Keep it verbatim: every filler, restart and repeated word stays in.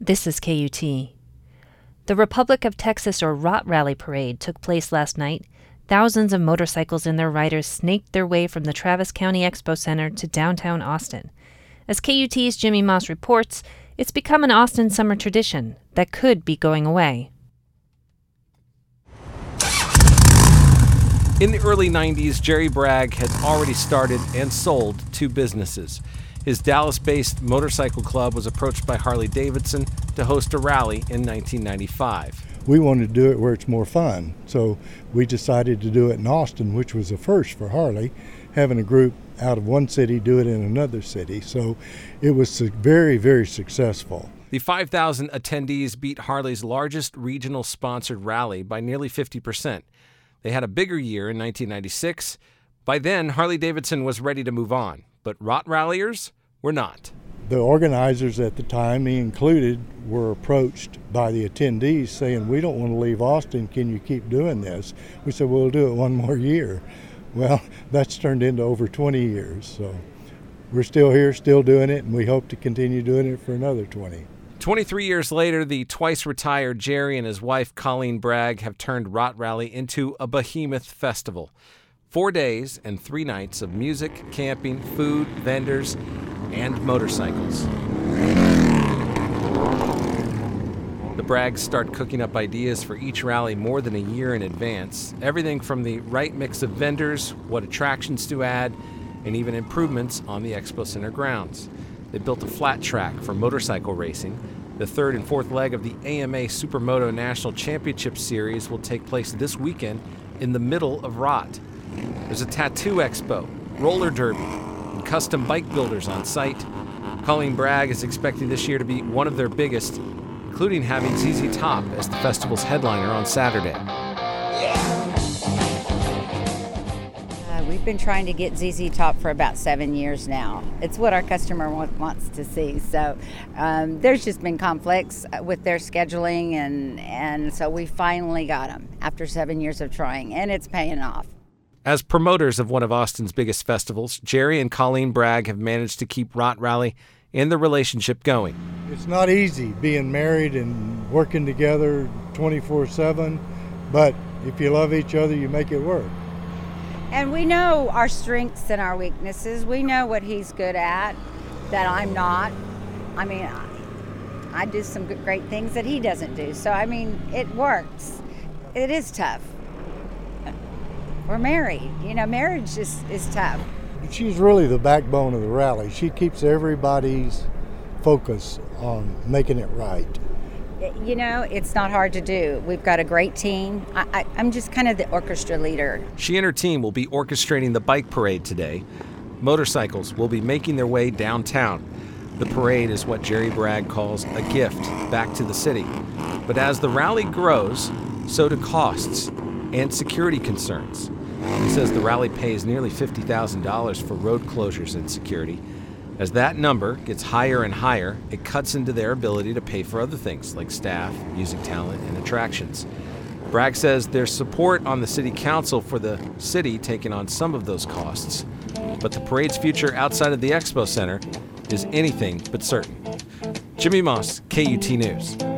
This is K U T. The Republic of Texas, or R O T Rally Parade, took place last night. Thousands of motorcycles and their riders snaked their way from the Travis County Expo Center to downtown Austin. As K U T's Jimmy Moss reports, it's become an Austin summer tradition that could be going away. In the early nineties, Jerry Bragg had already started and sold two businesses. His Dallas-based motorcycle club was approached by Harley-Davidson to host a rally in nineteen ninety-five. We wanted to do it where it's more fun, so we decided to do it in Austin, which was a first for Harley, having a group out of one city do it in another city. So it was very, very successful. The five thousand attendees beat Harley's largest regional sponsored rally by nearly fifty percent. They had a bigger year in nineteen ninety-six. By then, Harley-Davidson was ready to move on, but R O T ralliers were not. The organizers at the time, me included, were approached by the attendees saying, we don't want to leave Austin, can you keep doing this? We said, we'll do it one more year. Well, that's turned into over twenty years, so we're still here, still doing it, and we hope to continue doing it for another twenty. twenty-three years later, the twice-retired Jerry and his wife Colleen Bragg have turned R O T Rally into a behemoth festival. Four days and three nights of music, camping, food, vendors, and motorcycles. The Braggs start cooking up ideas for each rally more than a year in advance. Everything from the right mix of vendors, what attractions to add, and even improvements on the Expo Center grounds. They built a flat track for motorcycle racing. The third and fourth leg of the A M A Supermoto National Championship Series will take place this weekend in the middle of R O T. There's a tattoo expo, roller derby, and custom bike builders on site. Colleen Bragg is expecting this year to be one of their biggest, including having Z Z Top as the festival's headliner on Saturday. Uh, we've been trying to get Z Z Top for about seven years now. It's what our customer want, wants to see. So um, there's just been conflicts with their scheduling, and, and so we finally got them after seven years of trying, and it's paying off. As promoters of one of Austin's biggest festivals, Jerry and Colleen Bragg have managed to keep R O T Rally and the relationship going. It's not easy being married and working together twenty-four seven, but if you love each other, you make it work. And we know our strengths and our weaknesses. We know what he's good at that I'm not. I mean, I do some good, great things that he doesn't do. So, I mean, it works. It is tough. We're married. You know, marriage is, is tough. She's really the backbone of the rally. She keeps everybody's focus on making it right. You know, it's not hard to do. We've got a great team. I, I, I'm just kind of the orchestra leader. She and her team will be orchestrating the bike parade today. Motorcycles will be making their way downtown. The parade is what Jerry Bragg calls a gift back to the city. But as the rally grows, so do costs and security concerns. He says the rally pays nearly fifty thousand dollars for road closures and security. As that number gets higher and higher, it cuts into their ability to pay for other things like staff, music talent, and attractions. Bragg says there's support on the city council for the city taking on some of those costs, but the parade's future outside of the Expo Center is anything but certain. Jimmy Moss, K U T News.